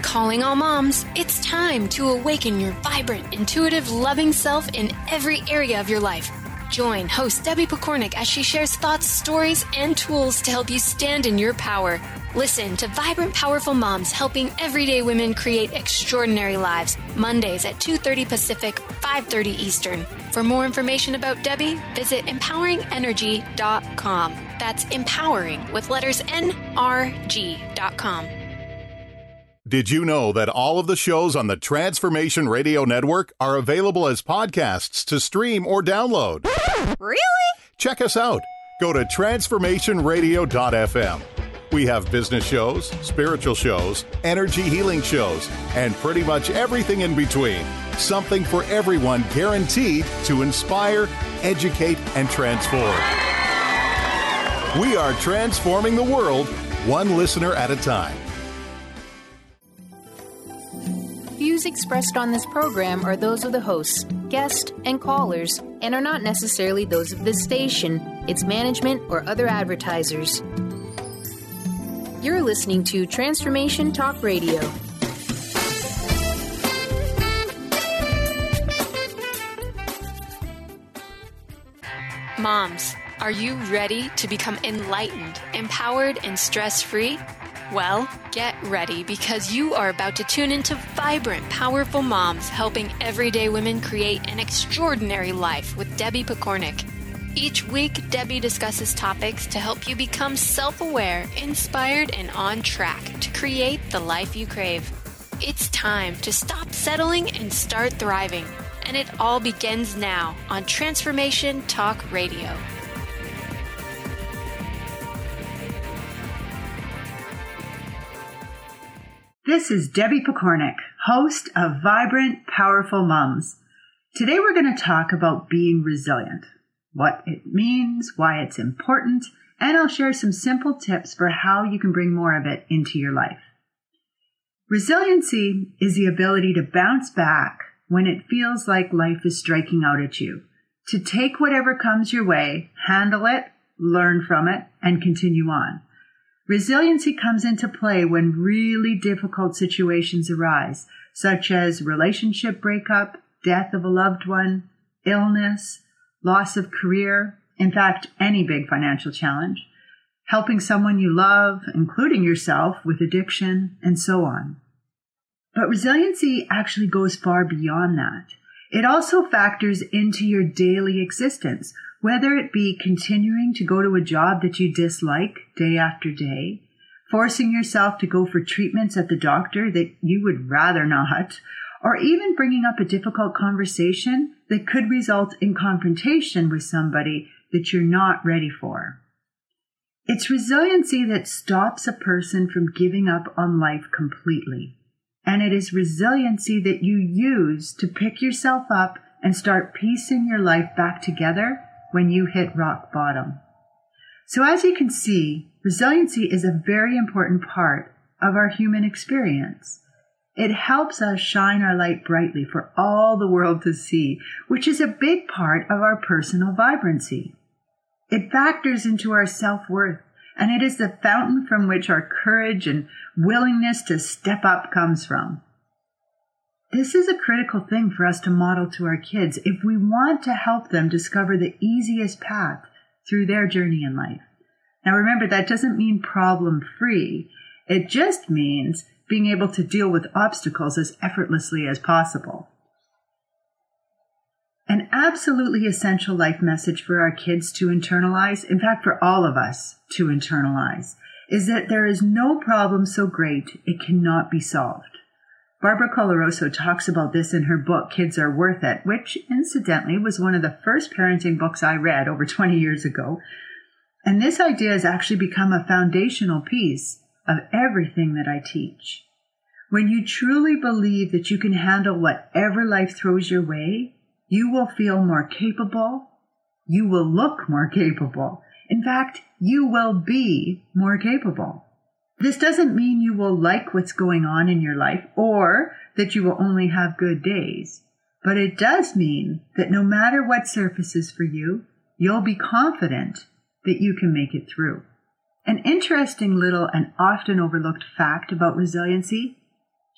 Calling all moms, it's time to awaken your vibrant, intuitive, loving self in every area of your life. Join host Debbie Pokornik as she shares thoughts, stories, and tools to help you stand in your power. Listen to Vibrant Powerful Moms helping everyday women create extraordinary lives. Mondays at 2:30 Pacific, 5:30 Eastern. For more information about Debbie, visit empoweringenergy.com. That's empowering with letters NRG.com. Did you know that all of the shows on the Transformation Radio Network are available as podcasts to stream or download? Really? Check us out. Go to transformationradio.fm. We have business shows, spiritual shows, energy healing shows, and pretty much everything in between. Something for everyone, guaranteed to inspire, educate, and transform. We are transforming the world, one listener at a time. Views expressed on this program are those of the hosts, guests, and callers, and are not necessarily those of this station, its management, or other advertisers. You're listening to Transformation Talk Radio. Moms, are you ready to become enlightened, empowered, and stress-free? Well, get ready because you are about to tune into Vibrant, Powerful Moms helping everyday women create an extraordinary life with Debbie Pokornik. Each week, Debbie discusses topics to help you become self-aware, inspired, and on track to create the life you crave. It's time to stop settling and start thriving. And it all begins now on Transformation Talk Radio. This is Debbie Pokornik, host of Vibrant, Powerful Moms. Today we're going to talk about being resilient, what it means, why it's important, and I'll share some simple tips for how you can bring more of it into your life. Resiliency is the ability to bounce back when it feels like life is striking out at you, to take whatever comes your way, handle it, learn from it, and continue on. Resiliency comes into play when really difficult situations arise, such as relationship breakup, death of a loved one, illness, loss of career, in fact, any big financial challenge, helping someone you love, including yourself, with addiction, and so on. But resiliency actually goes far beyond that. It also factors into your daily existence, whether it be continuing to go to a job that you dislike day after day, forcing yourself to go for treatments at the doctor that you would rather not, or even bringing up a difficult conversation that could result in confrontation with somebody that you're not ready for. It's resiliency that stops a person from giving up on life completely. And it is resiliency that you use to pick yourself up and start piecing your life back together when you hit rock bottom. So as you can see, resiliency is a very important part of our human experience. It helps us shine our light brightly for all the world to see, which is a big part of our personal vibrancy. It factors into our self-worth, and it is the fountain from which our courage and willingness to step up comes from. This is a critical thing for us to model to our kids if we want to help them discover the easiest path through their journey in life. Now remember, that doesn't mean problem-free. It just means being able to deal with obstacles as effortlessly as possible. An absolutely essential life message for our kids to internalize, in fact for all of us to internalize, is that there is no problem so great it cannot be solved. Barbara Coloroso talks about this in her book, Kids Are Worth It, which, incidentally, was one of the first parenting books I read over 20 years ago. And this idea has actually become a foundational piece of everything that I teach. When you truly believe that you can handle whatever life throws your way, you will feel more capable. You will look more capable. In fact, you will be more capable. This doesn't mean you will like what's going on in your life or that you will only have good days, but it does mean that no matter what surfaces for you, you'll be confident that you can make it through. An interesting little and often overlooked fact about resiliency: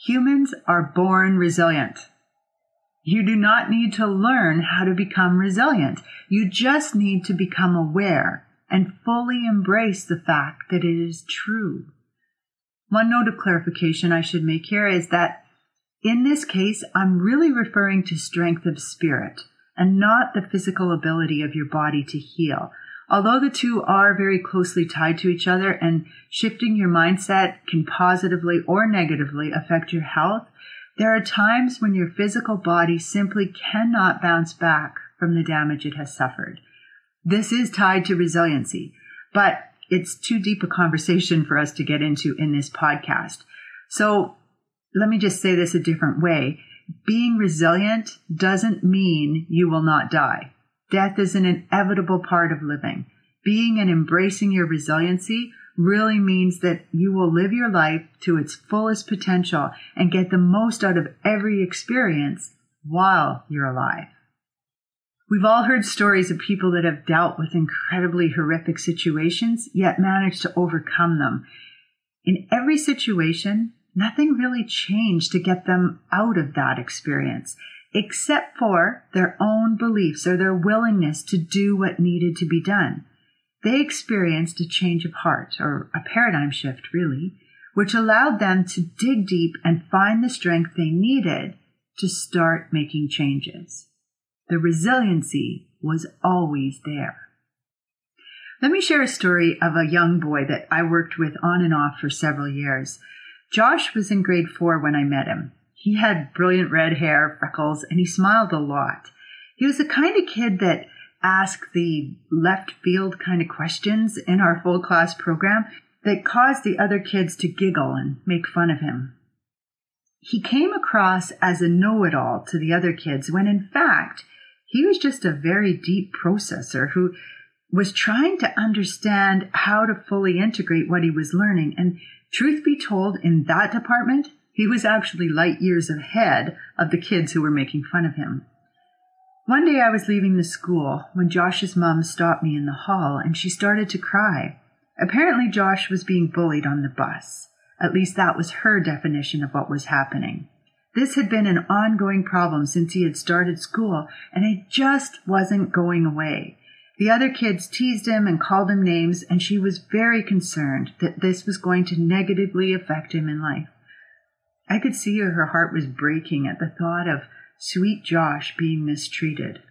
Humans are born resilient. You do not need to learn how to become resilient. You just need to become aware and fully embrace the fact that it is true. One note of clarification I should make here is that in this case, I'm really referring to strength of spirit and not the physical ability of your body to heal. Although the two are very closely tied to each other and shifting your mindset can positively or negatively affect your health, there are times when your physical body simply cannot bounce back from the damage it has suffered. This is tied to resiliency, but it's too deep a conversation for us to get into in this podcast. So let me just say this a different way. Being resilient doesn't mean you will not die. Death is an inevitable part of living. Being and embracing your resiliency really means that you will live your life to its fullest potential and get the most out of every experience while you're alive. We've all heard stories of people that have dealt with incredibly horrific situations, yet managed to overcome them. In every situation, nothing really changed to get them out of that experience, except for their own beliefs or their willingness to do what needed to be done. They experienced a change of heart, or a paradigm shift really, which allowed them to dig deep and find the strength they needed to start making changes. The resiliency was always there. Let me share a story of a young boy that I worked with on and off for several years. Josh was in grade 4 when I met him. He had brilliant red hair, freckles, and he smiled a lot. He was the kind of kid that asked the left field kind of questions in our full class program that caused the other kids to giggle and make fun of him. He came across as a know-it-all to the other kids when in fact he was just a very deep processor who was trying to understand how to fully integrate what he was learning. And truth be told, in that department, he was actually light years ahead of the kids who were making fun of him. One day I was leaving the school when Josh's mom stopped me in the hall and she started to cry. Apparently Josh was being bullied on the bus. At least that was her definition of what was happening. This had been an ongoing problem since he had started school, and it just wasn't going away. The other kids teased him and called him names, and she was very concerned that this was going to negatively affect him in life. I could see her heart was breaking at the thought of sweet Josh being mistreated.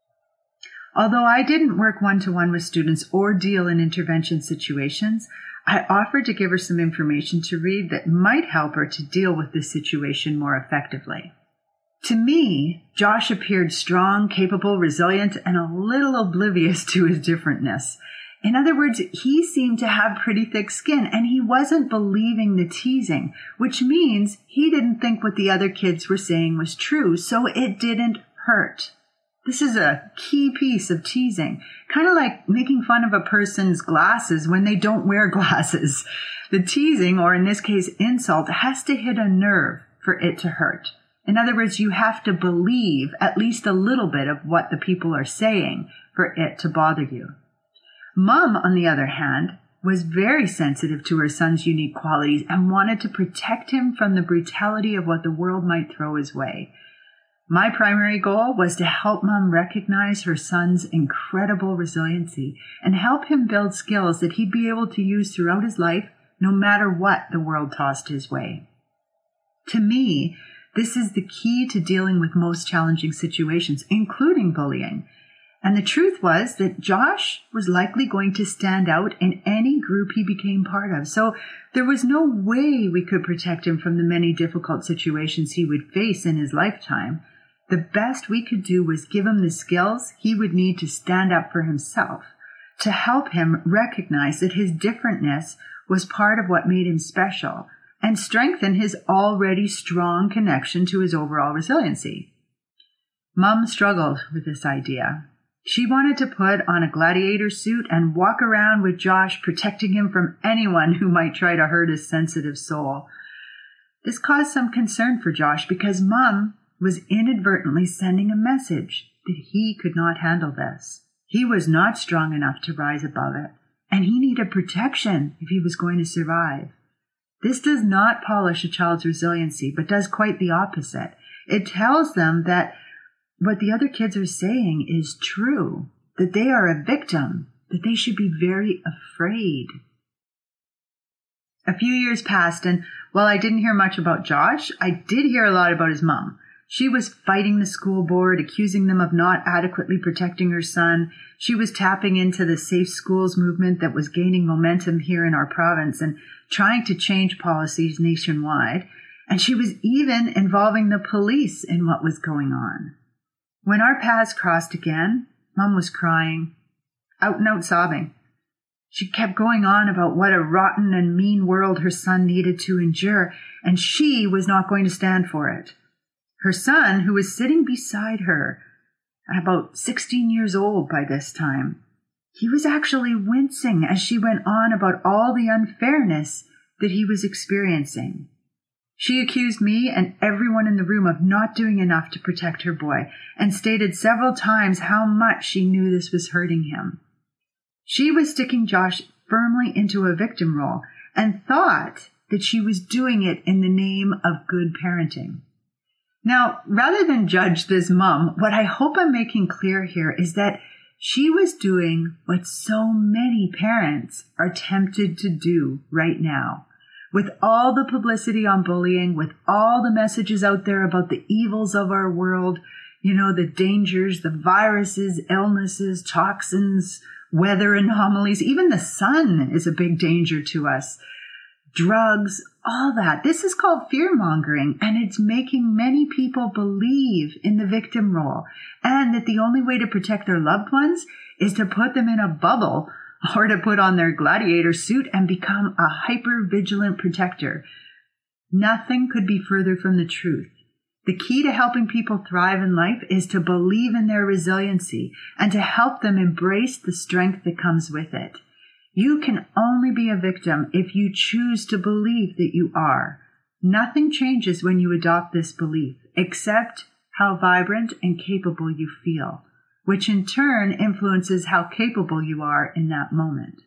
Although I didn't work one-to-one with students or deal in intervention situations, I offered to give her some information to read that might help her to deal with this situation more effectively. To me, Josh appeared strong, capable, resilient, and a little oblivious to his differentness. In other words, he seemed to have pretty thick skin, and he wasn't believing the teasing, which means he didn't think what the other kids were saying was true, so it didn't hurt. This is a key piece of teasing, kind of like making fun of a person's glasses when they don't wear glasses. The teasing, or in this case insult, has to hit a nerve for it to hurt. In other words, you have to believe at least a little bit of what the people are saying for it to bother you. Mom, on the other hand, was very sensitive to her son's unique qualities and wanted to protect him from the brutality of what the world might throw his way. My primary goal was to help Mom recognize her son's incredible resiliency and help him build skills that he'd be able to use throughout his life, no matter what the world tossed his way. To me, this is the key to dealing with most challenging situations, including bullying. And the truth was that Josh was likely going to stand out in any group he became part of. So there was no way we could protect him from the many difficult situations he would face in his lifetime. The best we could do was give him the skills he would need to stand up for himself, to help him recognize that his differentness was part of what made him special, and strengthen his already strong connection to his overall resiliency. Mom struggled with this idea. She wanted to put on a gladiator suit and walk around with Josh, protecting him from anyone who might try to hurt his sensitive soul. This caused some concern for Josh because Mom was inadvertently sending a message that he could not handle this. He was not strong enough to rise above it, and he needed protection if he was going to survive. This does not polish a child's resiliency, but does quite the opposite. It tells them that what the other kids are saying is true, that they are a victim, that they should be very afraid. A few years passed, and while I didn't hear much about Josh, I did hear a lot about his mom. She was fighting the school board, accusing them of not adequately protecting her son. She was tapping into the safe schools movement that was gaining momentum here in our province and trying to change policies nationwide. And she was even involving the police in what was going on. When our paths crossed again, Mom was crying, out and out sobbing. She kept going on about what a rotten and mean world her son needed to endure, and she was not going to stand for it. Her son, who was sitting beside her, about 16 years old by this time, he was actually wincing as she went on about all the unfairness that he was experiencing. She accused me and everyone in the room of not doing enough to protect her boy, and stated several times how much she knew this was hurting him. She was sticking Josh firmly into a victim role and thought that she was doing it in the name of good parenting. Now, rather than judge this mom, what I hope I'm making clear here is that she was doing what so many parents are tempted to do right now. With all the publicity on bullying, with all the messages out there about the evils of our world, the dangers, the viruses, illnesses, toxins, weather anomalies, even the sun is a big danger to us. Drugs, all that. This is called fear-mongering, and it's making many people believe in the victim role and that the only way to protect their loved ones is to put them in a bubble or to put on their gladiator suit and become a hyper-vigilant protector. Nothing could be further from the truth. The key to helping people thrive in life is to believe in their resiliency and to help them embrace the strength that comes with it. You can only be a victim if you choose to believe that you are. Nothing changes when you adopt this belief, except how vibrant and capable you feel, which in turn influences how capable you are in that moment.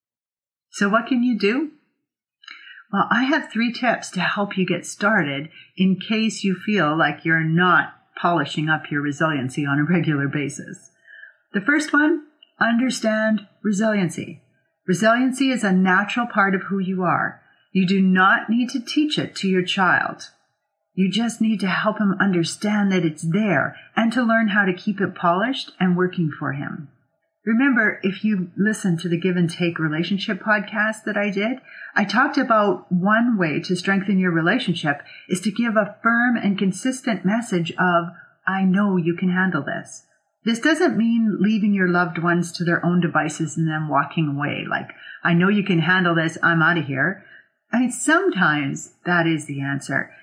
So what can you do? Well, I have 3 tips to help you get started in case you feel like you're not polishing up your resiliency on a regular basis. The first one, understand resiliency. Resiliency is a natural part of who you are. You do not need to teach it to your child. You just need to help him understand that it's there and to learn how to keep it polished and working for him. Remember, if you listen to the Give and Take relationship podcast that I did, I talked about one way to strengthen your relationship is to give a firm and consistent message of, I know you can handle this. This doesn't mean leaving your loved ones to their own devices and then walking away. Like, I know you can handle this, I'm out of here. I mean, sometimes that is the answer.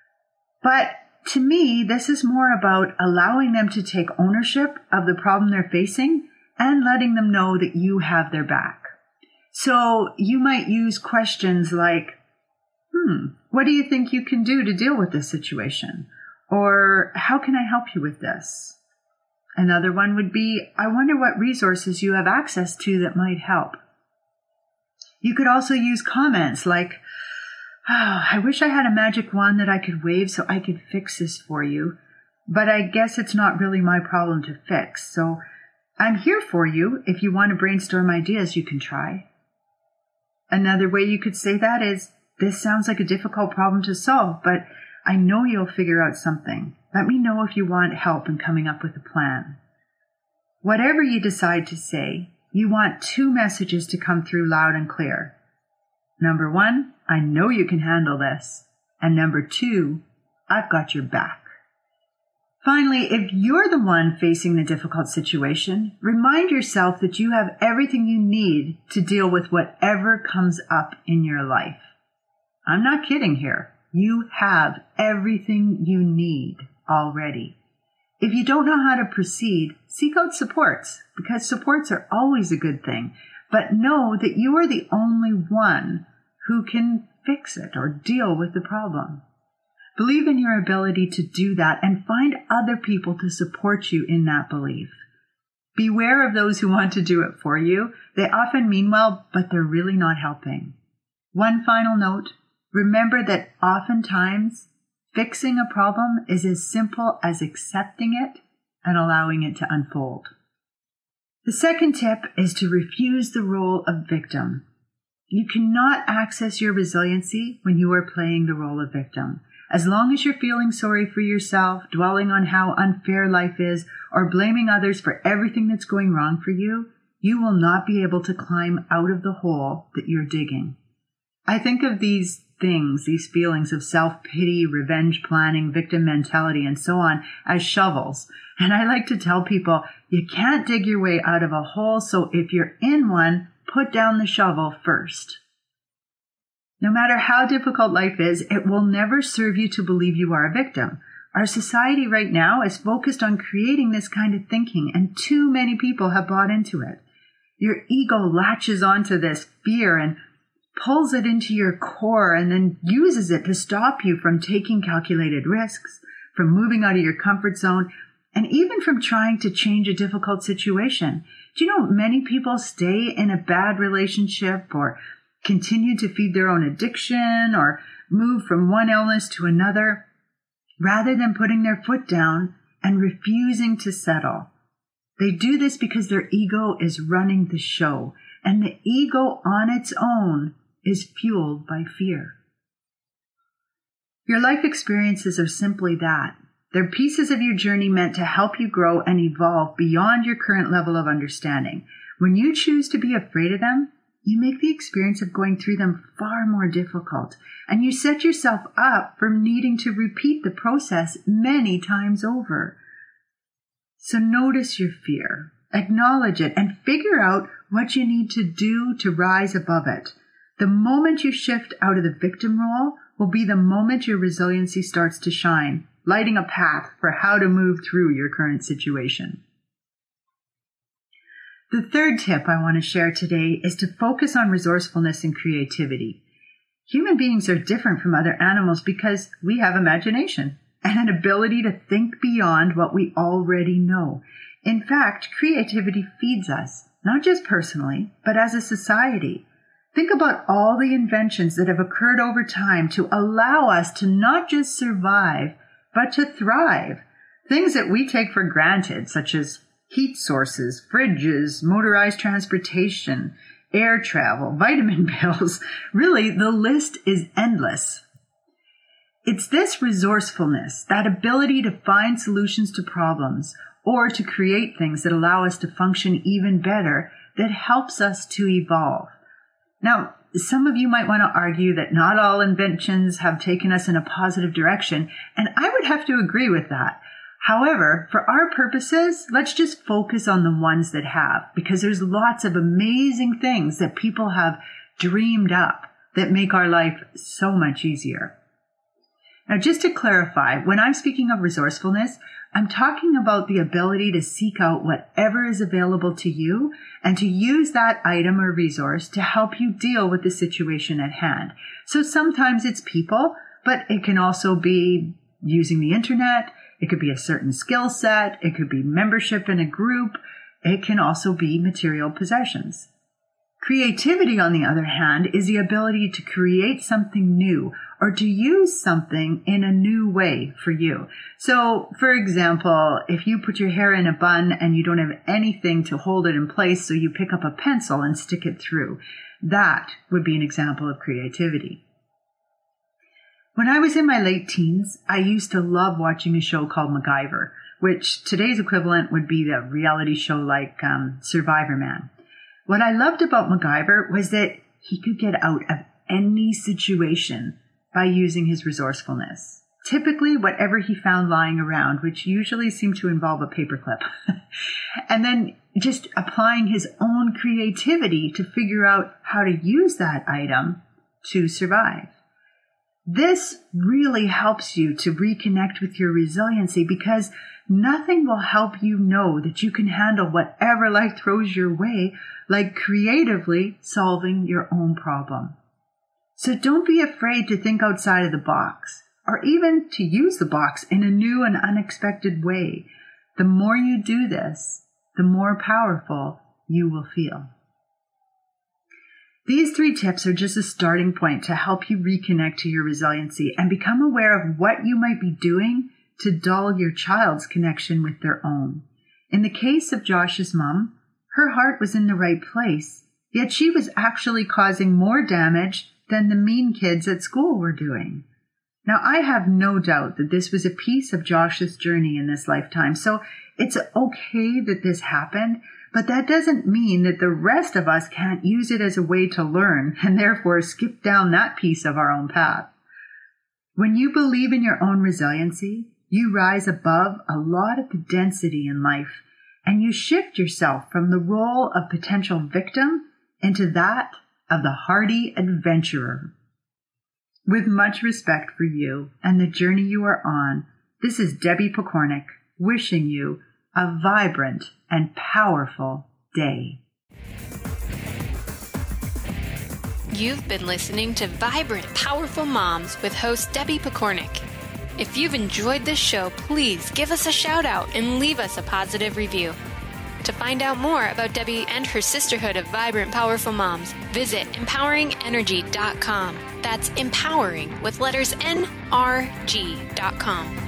But to me, this is more about allowing them to take ownership of the problem they're facing and letting them know that you have their back. So you might use questions like, what do you think you can do to deal with this situation? Or how can I help you with this? Another one would be, I wonder what resources you have access to that might help. You could also use comments like, I wish I had a magic wand that I could wave so I could fix this for you, but I guess it's not really my problem to fix. So I'm here for you. If you want to brainstorm ideas, you can try. Another way you could say that is, this sounds like a difficult problem to solve, but I know you'll figure out something. Let me know if you want help in coming up with a plan. Whatever you decide to say, you want 2 messages to come through loud and clear. Number 1, I know you can handle this. And number 2, I've got your back. Finally, if you're the one facing the difficult situation, remind yourself that you have everything you need to deal with whatever comes up in your life. I'm not kidding here. You have everything you need already. If you don't know how to proceed, seek out supports, because supports are always a good thing. But know that you are the only one who can fix it or deal with the problem. Believe in your ability to do that and find other people to support you in that belief. Beware of those who want to do it for you. They often mean well, but they're really not helping. One final note, remember that oftentimes fixing a problem is as simple as accepting it and allowing it to unfold. The second tip is to refuse the role of victim. You cannot access your resiliency when you are playing the role of victim. As long as you're feeling sorry for yourself, dwelling on how unfair life is, or blaming others for everything that's going wrong for you, you will not be able to climb out of the hole that you're digging. I think of these things, these feelings of self-pity, revenge planning, victim mentality, and so on, as shovels. And I like to tell people, you can't dig your way out of a hole, so if you're in one, put down the shovel first. No matter how difficult life is, it will never serve you to believe you are a victim. Our society right now is focused on creating this kind of thinking, and too many people have bought into it. Your ego latches onto this fear and pulls it into your core and then uses it to stop you from taking calculated risks, from moving out of your comfort zone, and even from trying to change a difficult situation. Do you know many people stay in a bad relationship or continue to feed their own addiction or move from one illness to another rather than putting their foot down and refusing to settle? They do this because their ego is running the show, and the ego on its own is fueled by fear. Your life experiences are simply that. They're pieces of your journey meant to help you grow and evolve beyond your current level of understanding. When you choose to be afraid of them, you make the experience of going through them far more difficult, and you set yourself up for needing to repeat the process many times over. So notice your fear, acknowledge it, and figure out what you need to do to rise above it. The moment you shift out of the victim role will be the moment your resiliency starts to shine, lighting a path for how to move through your current situation. The third tip I want to share today is to focus on resourcefulness and creativity. Human beings are different from other animals because we have imagination and an ability to think beyond what we already know. In fact, creativity feeds us, not just personally, but as a society. Think about all the inventions that have occurred over time to allow us to not just survive, but to thrive. Things that we take for granted, such as heat sources, fridges, motorized transportation, air travel, vitamin pills. Really, the list is endless. It's this resourcefulness, that ability to find solutions to problems or to create things that allow us to function even better, that helps us to evolve. Now, some of you might want to argue that not all inventions have taken us in a positive direction, and I would have to agree with that. However, for our purposes, let's just focus on the ones that have, because there's lots of amazing things that people have dreamed up that make our life so much easier. Now, just to clarify, when I'm speaking of resourcefulness, I'm talking about the ability to seek out whatever is available to you and to use that item or resource to help you deal with the situation at hand. So sometimes it's people, but it can also be using the internet. It could be a certain skill set. It could be membership in a group. It can also be material possessions. Creativity, on the other hand, is the ability to create something new or to use something in a new way for you. So, for example, if you put your hair in a bun and you don't have anything to hold it in place, so you pick up a pencil and stick it through, that would be an example of creativity. When I was in my late teens, I used to love watching a show called MacGyver, which today's equivalent would be the reality show like Survivor Man. What I loved about MacGyver was that he could get out of any situation by using his resourcefulness. Typically, whatever he found lying around, which usually seemed to involve a paperclip, and then just applying his own creativity to figure out how to use that item to survive. This really helps you to reconnect with your resiliency, because nothing will help you know that you can handle whatever life throws your way like creatively solving your own problem. So don't be afraid to think outside of the box, or even to use the box in a new and unexpected way. The more you do this, the more powerful you will feel. These 3 tips are just a starting point to help you reconnect to your resiliency and become aware of what you might be doing to dull your child's connection with their own. In the case of Josh's mom, her heart was in the right place, yet she was actually causing more damage than the mean kids at school were doing. Now, I have no doubt that this was a piece of Josh's journey in this lifetime, so it's okay that this happened, but that doesn't mean that the rest of us can't use it as a way to learn and therefore skip down that piece of our own path. When you believe in your own resiliency, you rise above a lot of the density in life, and you shift yourself from the role of potential victim into that of the hardy adventurer. With much respect for you and the journey you are on, this is Debbie Pokornik wishing you a vibrant and powerful day. You've been listening to Vibrant, Powerful Moms with host Debbie Pokornik. If you've enjoyed this show, please give us a shout out and leave us a positive review. To find out more about Debbie and her sisterhood of Vibrant, Powerful Moms, visit empoweringenergy.com. That's empowering with letters NRG.com.